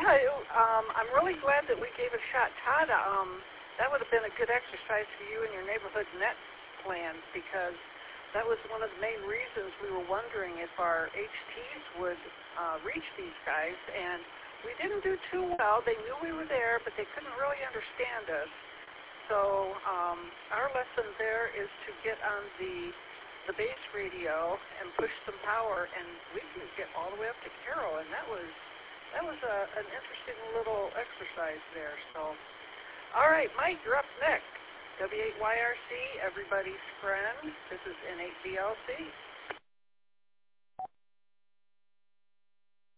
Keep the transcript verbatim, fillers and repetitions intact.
Yeah, it, um, I'm really glad that we gave it a shot. Todd, um, that would have been a good exercise for you and your neighborhood net plan, because that was one of the main reasons we were wondering if our H Ts would uh, reach these guys, and we didn't do too well. They knew we were there, but they couldn't really understand us. So um, our lesson there is to get on the the base radio and push some power, and we can get all the way up to Carroll, and that was that was a, an interesting little exercise there. So, all right, Mike, you're up next. W eight Y R C, everybody's friend. This is N eight B L C.